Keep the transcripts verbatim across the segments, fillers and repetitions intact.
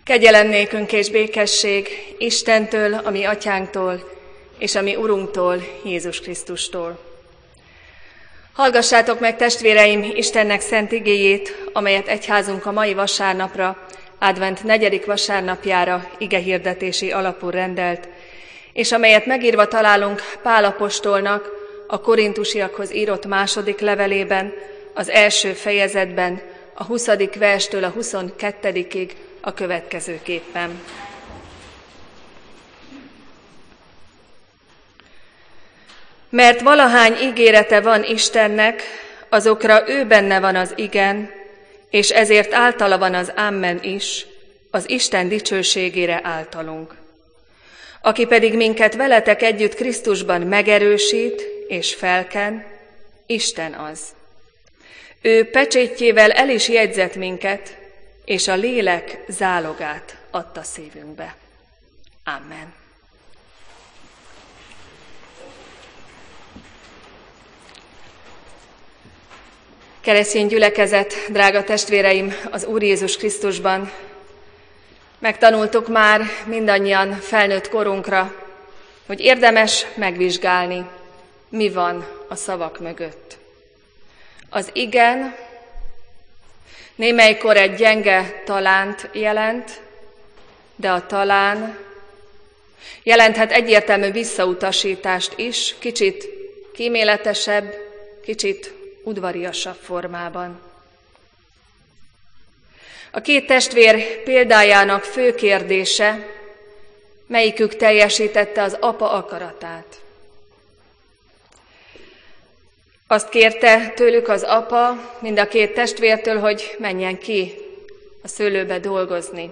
Kegyelem nékünk és békesség Istentől, a mi atyánktól, és a mi Urunktól, Jézus Krisztustól. Hallgassátok meg, testvéreim, Istennek szent igéjét, amelyet egyházunk a mai vasárnapra, advent negyedik vasárnapjára igehirdetési alapul rendelt, és amelyet megírva találunk Pál apostolnak a korintusiakhoz írott második levelében, az első fejezetben, a huszadik verstől a huszonkettedikig a következőképpen. Mert valahány ígérete van Istennek, azokra ő benne van az igen, és ezért általa van az ámen is, az Isten dicsőségére általunk. Aki pedig minket veletek együtt Krisztusban megerősít és felken, Isten az. Ő pecsétjével el is jegyzett minket, és a lélek zálogát adta szívünkbe. Amen. Keresztény gyülekezet, drága testvéreim, az Úr Jézus Krisztusban, megtanultuk már mindannyian felnőtt korunkra, hogy érdemes megvizsgálni, mi van a szavak mögött. Az igen némelykor egy gyenge talánt jelent, de a talán jelenthet egyértelmű visszautasítást is, kicsit kíméletesebb, kicsit udvariasabb formában. A két testvér példájának fő kérdése, melyikük teljesítette az apa akaratát. Azt kérte tőlük az apa, mind a két testvértől, hogy menjen ki a szőlőbe dolgozni.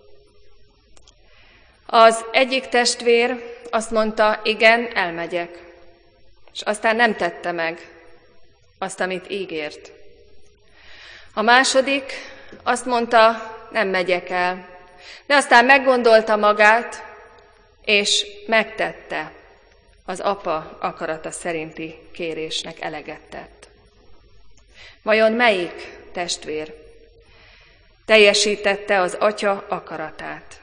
Az egyik testvér azt mondta, igen, elmegyek, és aztán nem tette meg azt, amit ígért. A második azt mondta, nem megyek el, de aztán meggondolta magát, és megtette az apa akarata szerinti kérésnek eleget tett. Vajon melyik testvér teljesítette az atya akaratát?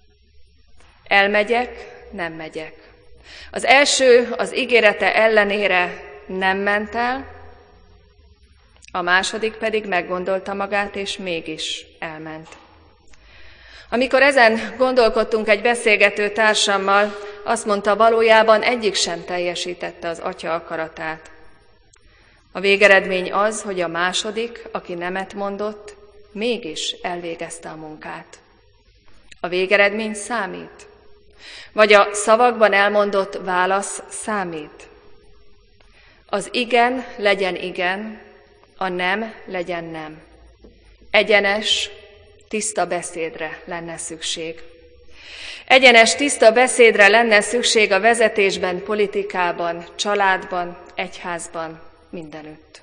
Elmegyek, nem megyek. Az első az ígérete ellenére nem ment el, a második pedig meggondolta magát, és mégis elment. Amikor ezen gondolkodtunk egy beszélgető társammal, azt mondta, valójában egyik sem teljesítette az atya akaratát. A végeredmény az, hogy a második, aki nemet mondott, mégis elvégezte a munkát. A végeredmény számít? Vagy a szavakban elmondott válasz számít? Az igen legyen igen, a nem legyen nem. Egyenes, tiszta beszédre lenne szükség. Egyenes, tiszta beszédre lenne szükség a vezetésben, politikában, családban, egyházban, mindenütt.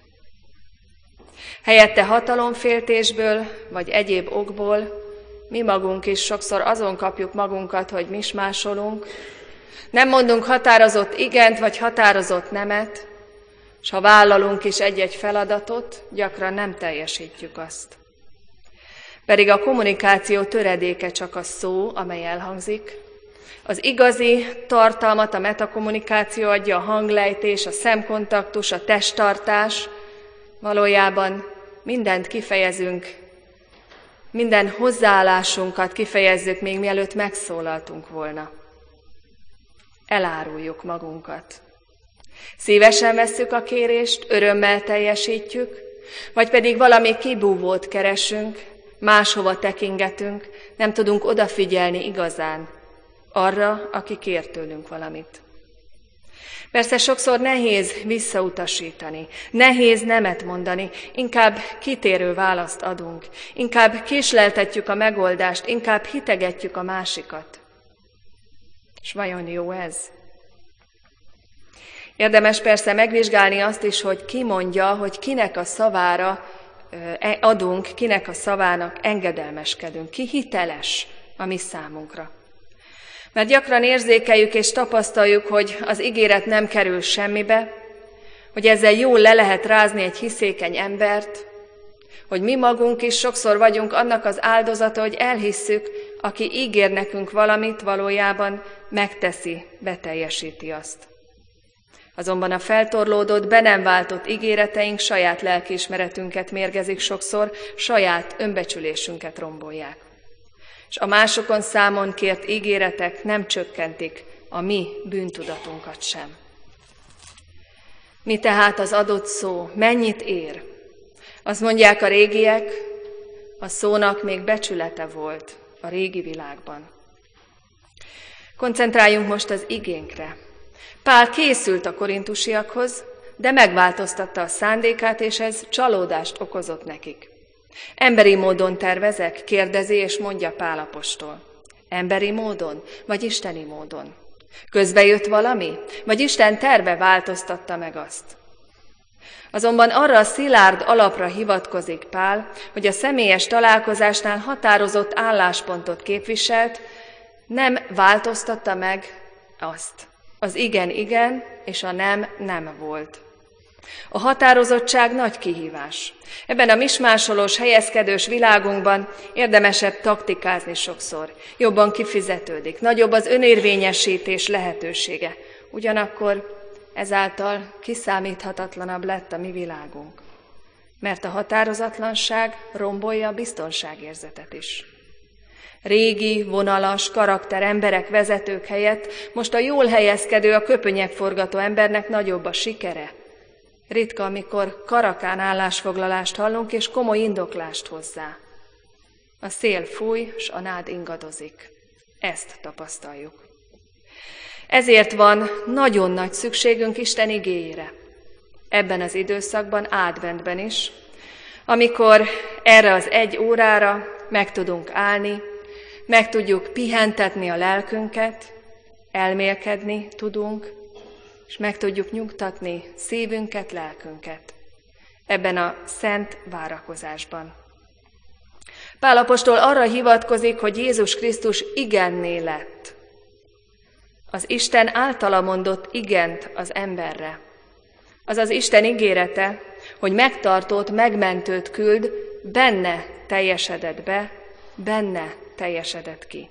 Helyette hatalomféltésből, vagy egyéb okból mi magunk is sokszor azon kapjuk magunkat, hogy mismásolunk, nem mondunk határozott igent, vagy határozott nemet, s ha vállalunk is egy-egy feladatot, gyakran nem teljesítjük azt. Pedig a kommunikáció töredéke csak a szó, amely elhangzik. Az igazi tartalmat a metakommunikáció adja, a hanglejtés, a szemkontaktus, a testtartás. Valójában mindent kifejezünk, minden hozzáállásunkat kifejezzük, még mielőtt megszólaltunk volna. Eláruljuk magunkat. Szívesen vesszük a kérést, örömmel teljesítjük, vagy pedig valami kibúvót keresünk, máshova tekingetünk, nem tudunk odafigyelni igazán arra, aki kér tőlünk valamit. Persze sokszor nehéz visszautasítani, nehéz nemet mondani, inkább kitérő választ adunk, inkább késleltetjük a megoldást, inkább hitegetjük a másikat. És vajon jó ez? Érdemes persze megvizsgálni azt is, hogy ki mondja, hogy kinek a szavára adunk, kinek a szavának engedelmeskedünk, ki hiteles a mi számunkra. Mert gyakran érzékeljük és tapasztaljuk, hogy az ígéret nem kerül semmibe, hogy ezzel jól le lehet rázni egy hiszékeny embert, hogy mi magunk is sokszor vagyunk annak az áldozata, hogy elhisszük, aki ígér nekünk valamit, valójában megteszi, beteljesíti azt. Azonban a feltorlódott, be nem váltott ígéreteink saját lelkiismeretünket mérgezik sokszor, saját önbecsülésünket rombolják. És a másokon számon kért ígéretek nem csökkentik a mi bűntudatunkat sem. Mi tehát az adott szó? Mennyit ér? Azt mondják a régiek, a szónak még becsülete volt a régi világban. Koncentráljunk most az igénkre. Pál készült a korintusiakhoz, de megváltoztatta a szándékát, és ez csalódást okozott nekik. Emberi módon tervezek? Kérdezi és mondja Pál apostol. Emberi módon, vagy isteni módon? Közbe jött valami, vagy Isten terve változtatta meg azt? Azonban arra a szilárd alapra hivatkozik Pál, hogy a személyes találkozásnál határozott álláspontot képviselt, nem változtatta meg azt. Az igen igen, és a nem nem volt. A határozottság nagy kihívás. Ebben a mismásolós, helyezkedős világunkban érdemesebb taktikázni sokszor. Jobban kifizetődik, nagyobb az önérvényesítés lehetősége. Ugyanakkor ezáltal kiszámíthatatlanabb lett a mi világunk. Mert a határozatlanság rombolja a biztonságérzetet is. Régi, vonalas, karakter emberek, vezetők helyett most a jól helyezkedő, a köpönyeg forgató embernek nagyobb a sikere. Ritka, amikor karakán állásfoglalást hallunk, és komoly indoklást hozzá. A szél fúj, s a nád ingadozik. Ezt tapasztaljuk. Ezért van nagyon nagy szükségünk Isten igéjére. Ebben az időszakban, adventben is, amikor erre az egy órára meg tudunk állni, meg tudjuk pihentetni a lelkünket, elmélkedni tudunk, és meg tudjuk nyugtatni szívünket, lelkünket ebben a szent várakozásban. Pál apostol arra hivatkozik, hogy Jézus Krisztus igenné lett. Az Isten általa mondott igent az emberre. Az az Isten ígérete, hogy megtartót, megmentőt küld, benne teljesedett be, benne teljesedett ki.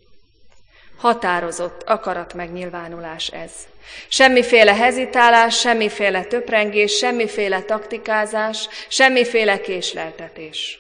Határozott akarat megnyilvánulás ez. Semmiféle hezitálás, semmiféle töprengés, semmiféle taktikázás, semmiféle késleltetés.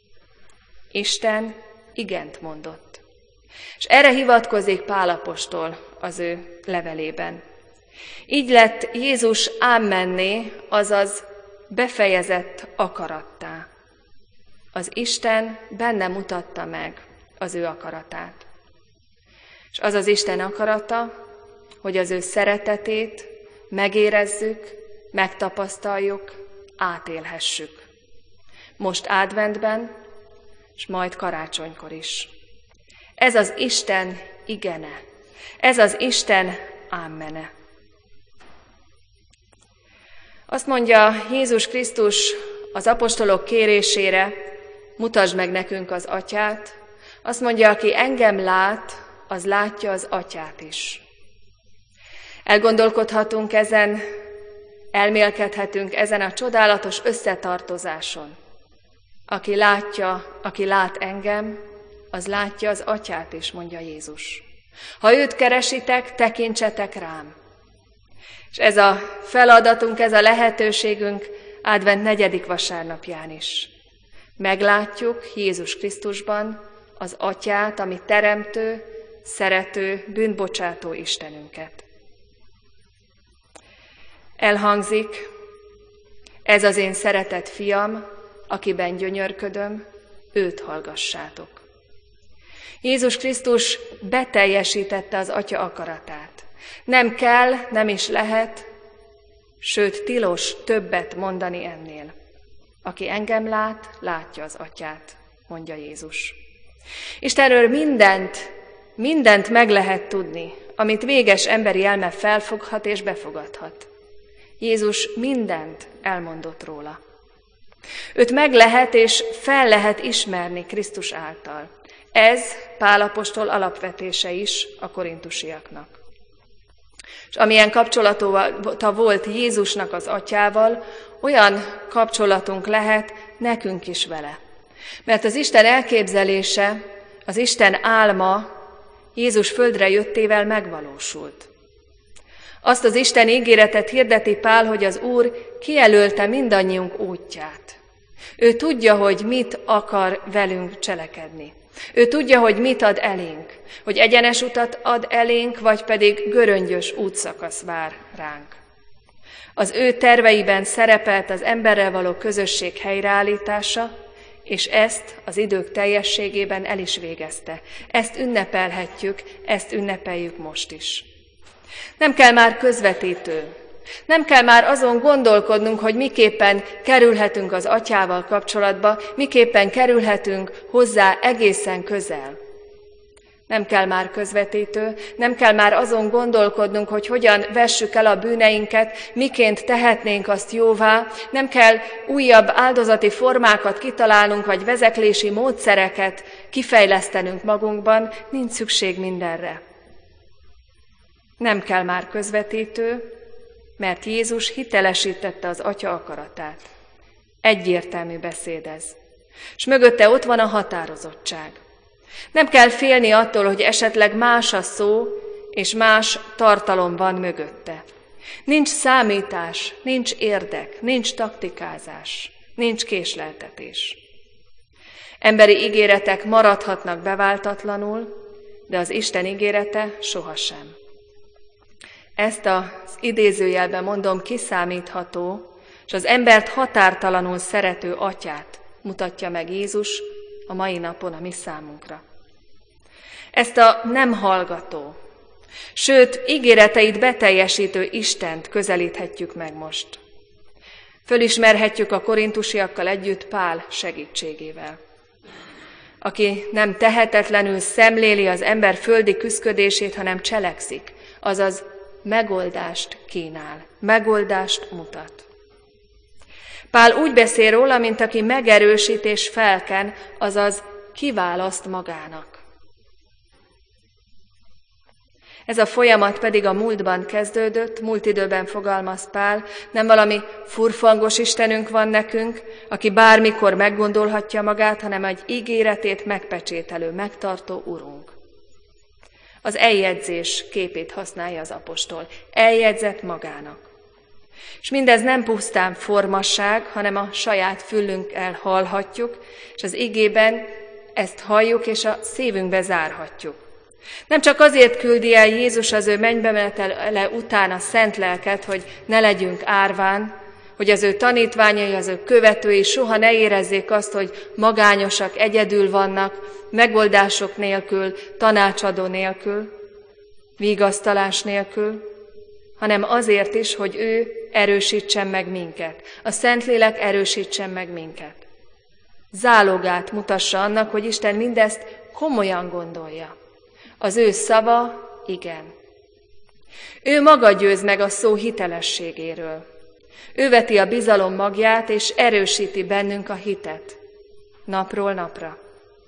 Isten igent mondott. És erre hivatkozik Pál apostol az ő levelében. Így lett Jézus ámmenné, azaz befejezett akarattá. Az Isten benne mutatta meg az ő akaratát. És az az Isten akarata, hogy az ő szeretetét megérezzük, megtapasztaljuk, átélhessük. Most adventben, és majd karácsonykor is. Ez az Isten igene, ez az Isten ámmene. Azt mondja Jézus Krisztus az apostolok kérésére, mutasd meg nekünk az Atyát, azt mondja, aki engem lát, az látja az Atyát is. Elgondolkodhatunk ezen, elmélkedhetünk ezen a csodálatos összetartozáson. Aki látja, aki lát engem, az látja az Atyát is, mondja Jézus. Ha őt keresitek, tekintsetek rám. És ez a feladatunk, ez a lehetőségünk advent negyedik vasárnapján is. Meglátjuk Jézus Krisztusban az Atyát, ami teremtő, szerető, bűnbocsátó Istenünket. Elhangzik, ez az én szeretett fiam, akiben gyönyörködöm, őt hallgassátok. Jézus Krisztus beteljesítette az Atya akaratát. Nem kell, nem is lehet, sőt tilos többet mondani ennél. Aki engem lát, látja az Atyát, mondja Jézus. Istenről mindent, mindent meg lehet tudni, amit véges emberi elme felfoghat és befogadhat. Jézus mindent elmondott róla. Őt meg lehet és fel lehet ismerni Krisztus által. Ez Pál apostol alapvetése is a korintusiaknak. És amilyen kapcsolata volt Jézusnak az Atyával, olyan kapcsolatunk lehet nekünk is vele. Mert az Isten elképzelése Az Isten álma Jézus földre jöttével megvalósult. Azt az Isten ígéretet hirdeti Pál, hogy az Úr kijelölte mindannyiunk útját. Ő tudja, hogy mit akar velünk cselekedni. Ő tudja, hogy mit ad elénk, hogy egyenes utat ad elénk, vagy pedig göröngyös útszakasz vár ránk. Az ő terveiben szerepelt az emberrel való közösség helyreállítása, és ezt az idők teljességében el is végezte. Ezt ünnepelhetjük, ezt ünnepeljük most is. Nem kell már közvetítő, nem kell már azon gondolkodnunk, hogy miképpen kerülhetünk az Atyával kapcsolatba, miképpen kerülhetünk hozzá egészen közel. Nem kell már közvetítő, nem kell már azon gondolkodnunk, hogy hogyan vessük el a bűneinket, miként tehetnénk azt jóvá, nem kell újabb áldozati formákat kitalálnunk, vagy vezeklési módszereket kifejlesztenünk magunkban, nincs szükség mindenre. Nem kell már közvetítő, mert Jézus hitelesítette az Atya akaratát. Egyértelmű beszéd ez. És mögötte ott van a határozottság. Nem kell félni attól, hogy esetleg más a szó, és más tartalom van mögötte. Nincs számítás, nincs érdek, nincs taktikázás, nincs késleltetés. Emberi ígéretek maradhatnak beváltatlanul, de az Isten ígérete sohasem. Ezt az idézőjelben mondom kiszámítható, és az embert határtalanul szerető Atyát mutatja meg Jézus a mai napon a mi számunkra. Ezt a nem hallgató, sőt, ígéreteit beteljesítő Istent közelíthetjük meg most. Fölismerhetjük a korintusiakkal együtt Pál segítségével, aki nem tehetetlenül szemléli az ember földi küszködését, hanem cselekszik, azaz megoldást kínál, megoldást mutat. Pál úgy beszél róla, mint aki megerősít és felken, azaz kiválaszt magának. Ez a folyamat pedig a múltban kezdődött, múlt időben fogalmaz Pál, nem valami furfangos Istenünk van nekünk, aki bármikor meggondolhatja magát, hanem egy ígéretét megpecsételő, megtartó Urunk. Az eljegyzés képét használja az apostol. Eljegyzett magának. És mindez nem pusztán formasság, hanem a saját fülünkkel hallhatjuk, és az igében ezt halljuk, és a szívünkbe zárhatjuk. Nem csak azért küldi el Jézus az ő mennybe menetele után a szent lelket, hogy ne legyünk árván, hogy az ő tanítványai, az ő követői soha ne érezzék azt, hogy magányosak, egyedül vannak, megoldások nélkül, tanácsadó nélkül, vigasztalás nélkül, hanem azért is, hogy ő erősítsen meg minket. A Szentlélek erősítsen meg minket. Zálogát mutassa annak, hogy Isten mindezt komolyan gondolja. Az ő szava igen. Ő maga győz meg a szó hitelességéről. Ő veti a bizalom magját, és erősíti bennünk a hitet. Napról napra.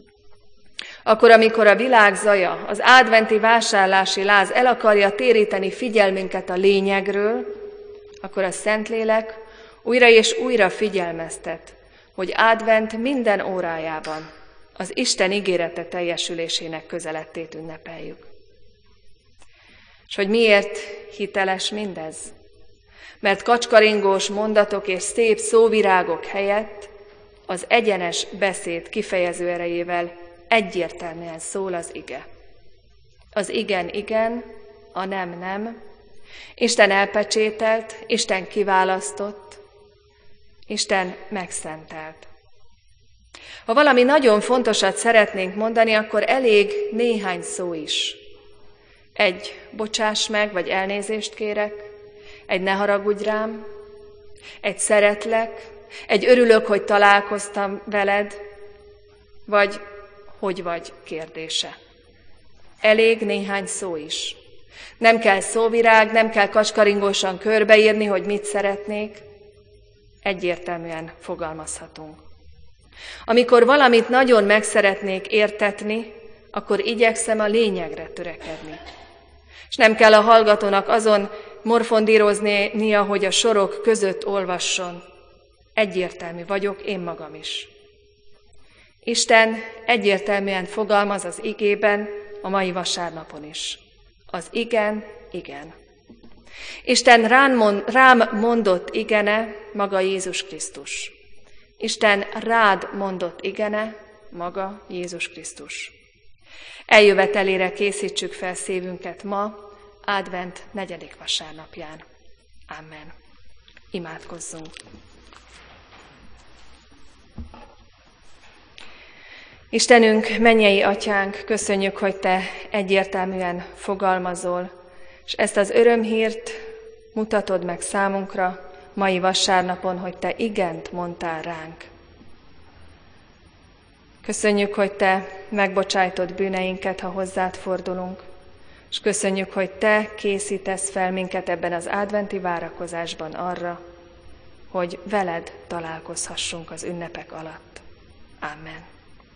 Akkor, amikor a világ zaja, az adventi vásárlási láz el akarja téríteni figyelmünket a lényegről, akkor a Szentlélek újra és újra figyelmeztet, hogy advent minden órájában az Isten ígérete teljesülésének közelettét ünnepeljük. És hogy miért hiteles mindez? Mert kacskaringós mondatok és szép szóvirágok helyett az egyenes beszéd kifejező erejével egyértelműen szól az ige. Az igen, igen, a nem, nem. Isten elpecsételt, Isten kiválasztott, Isten megszentelt. Ha valami nagyon fontosat szeretnénk mondani, akkor elég néhány szó is. Egy bocsáss meg, vagy elnézést kérek, egy ne haragudj rám, egy szeretlek, egy örülök, hogy találkoztam veled, vagy hogy vagy kérdése. Elég néhány szó is. Nem kell szóvirág, nem kell kacskaringósan körbeírni, hogy mit szeretnék. Egyértelműen fogalmazhatunk. Amikor valamit nagyon meg szeretnék értetni, akkor igyekszem a lényegre törekedni. És nem kell a hallgatónak azon morfondíroznia, hogy a sorok között olvasson. Egyértelmű vagyok én magam is. Isten egyértelműen fogalmaz az igében a mai vasárnapon is. Az igen, igen. Isten rám mondott igene maga Jézus Krisztus. Isten rád mondott igene maga Jézus Krisztus. Eljövetelére készítsük fel szívünket ma, advent negyedik vasárnapján. Amen. Imádkozzunk. Istenünk, mennyei atyánk, köszönjük, hogy te egyértelműen fogalmazol, és ezt az örömhírt mutatod meg számunkra mai vasárnapon, hogy te igent mondtál ránk. Köszönjük, hogy te megbocsájtod bűneinket, ha hozzád fordulunk, és köszönjük, hogy te készítesz fel minket ebben az adventi várakozásban arra, hogy veled találkozhassunk az ünnepek alatt. Amen.